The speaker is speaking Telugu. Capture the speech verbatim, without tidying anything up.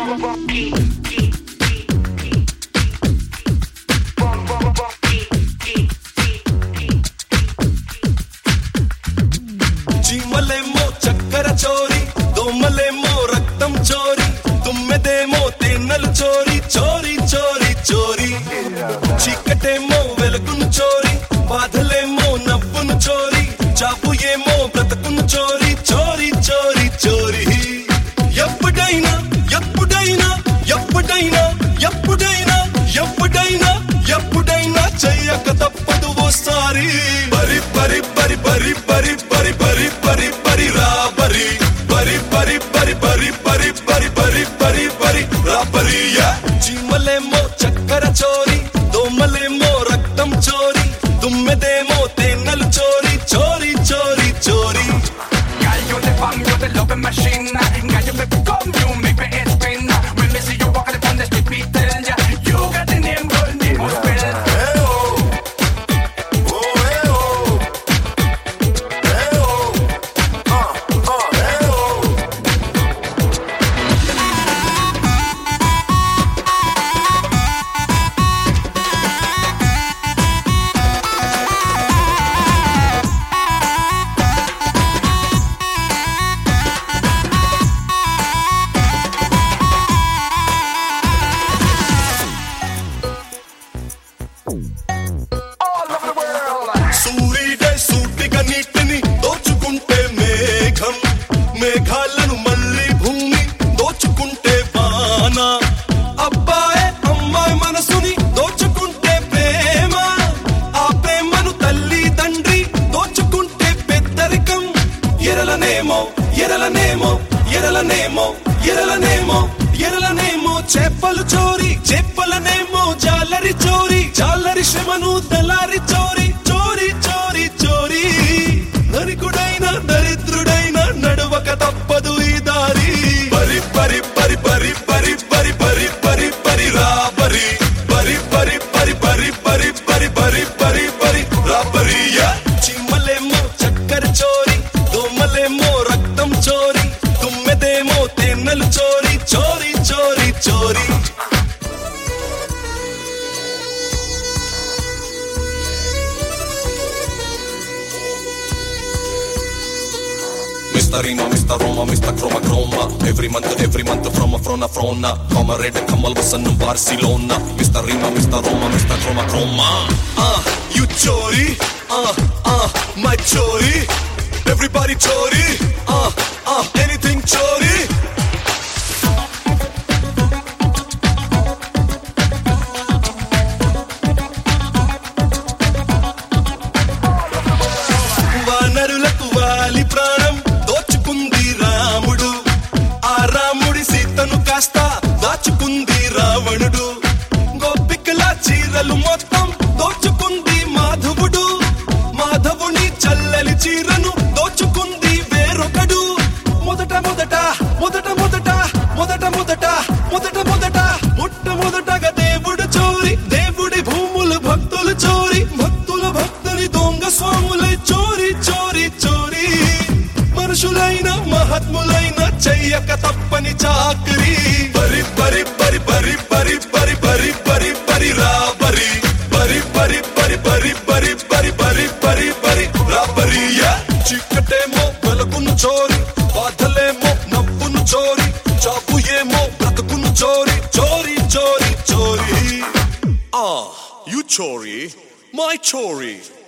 చీమలేమో చక్కెర చోరీ, దోమలేమో రక్తం చోరీ, తుమ్మెదేమో తేనెలు చోరీ, చోరీ చోరీ చోరీ. చీకటేమో వెలుగును చోరీ, బాధలేమో నవ్వును చోరీ, చాపు ఏమో బ్రతుకును చోరీ, చోరీ చోరీ చోరీ. ఎప్పుడైనా ఎప్పుడైనా ఎప్పుడైనా ఎప్పుడైనా ఎప్పుడైనా ఎప్పుడైనా చెయ్యక తప్పదు ఓసారి. బరి బరి బరి బరి బరి బరి బరి బరి బరి రా బరి బరి బరి బరి బరి బరి బరి బరి బరి బరి రా బరి. చీమలేమో చక్కెర చోరీ, దోమలేమో రక్తం చోరీ, తుమ్మెదేమో తేనెలు చోరీ, చోరీ చోరీ చోరీ. Girl, you the bomb, you the loving machine. Girl, you make me come, you make me head spin. When me see you walking upon the street, me tell ya, you got the name, girl, name must spell. Hey oh, oh hey oh, hey oh, uh uh hey oh. All over the world. సూర్యుడే సూటిగా నీటిని దోచుకుంటే మేఘం, మేఘాలను మళ్ళీ భూమి దోచుకుంటే వాన. అబ్బాయే అమ్మాయి మనసుని దోచుకుంటే ప్రేమ, ఆ ప్రేమను తల్లి తండ్రి దోచుకుంటే పెద్దరికం. ఎరలనేమో ఎరలనేమో ఎరలనేమో ఎరలనేమో ఎరలనేమో చేపలు చోరీ, చేపలనేమో జాలరి చోరీ, జాలరి శ్రమను తెల్లారి చోరీ, చోరీ చోరీ చోరీ. ధనికుడైన దరిద్రుడైన నడువక తప్పదు ఈ దారి. బరి బరి బరి బరి బరి బరి బరి బరి బరి రా బరి బరి బరి బరి బరి బరి బరి బరి బరి బరి రా బరి. చీమలేమో చక్కెర చోరీ, దోమలేమో రక్తం చోరీ, తుమ్మెదేమో తేనెలు చోరీ, చోరీ చోరీ చోరీ. Mister Rima, Mister Roma, Mister Chroma Chroma. Every month, every month from a frona frona. Come a red, come all was in Barcelona. Mister Rima, Mister Roma, Mister Chroma Chroma. Ah, you chori, ah, ah, my chori. Everybody chori, ah, ah, anything chori. వానరులకు వాలి ప్రాణం దోచుకుంది రాముడు, ఆ రాముడి సీతను కాస్త దాచుకుంది రావణుడు. గోపికల చీరలు మొత్తం దోచుకుంది మాధవుడు, మాధవుని చల్లలి చీరను దోచుకుంది వేరొకడు. మొదట మొదట మొదట మొదట మొదట మొదట మొదట మొదట మొట్టమొదటగా దేవుడు చోరీ, దేవుడి భూములు భక్తులు చోరీ, భక్తుల భక్తుని దొంగ స్వాములై చోరీ చోరీ చోరీ. మనుషులైన మహాత్ములైన చెయ్యక తప్పని చాకరీ. బరి బరి బరి బరి బరి బరి బరి బరి బరి రా బరి బరి బరి బరి బరి బరి బరి బరి బరి బరి రా బరి. చీకటేమో వెలుగును చోరీ, బాధలేమో నవ్వును చోరీ, చాపు ఏమో బ్రతుకును చోరీ, చోరీ చోరీ చోరీ. Ah, you chori, my chori.